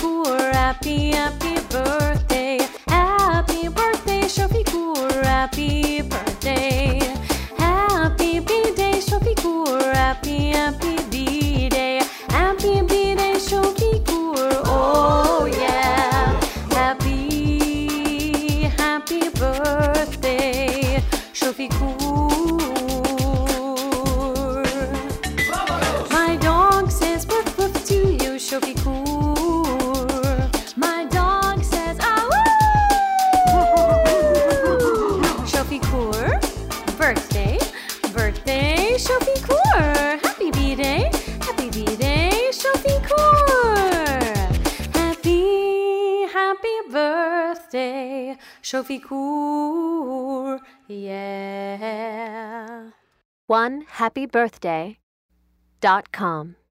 Shofikur, happy, happy birthday. Happy birthday, Shofikur, happy birthday. Happy B-Day, Shofikur, happy, happy B-Day. Happy B-Day, Shofikur, oh yeah. Happy, happy birthday, Shofikur. My dog says woof woof to you, Shofikur. My dog says ah woo. Shofikur, birthday, birthday, Shofikur. Happy B-Day, Shofikur. Happy, happy birthday, Shofikur, yeah. OneHappyBirthday.com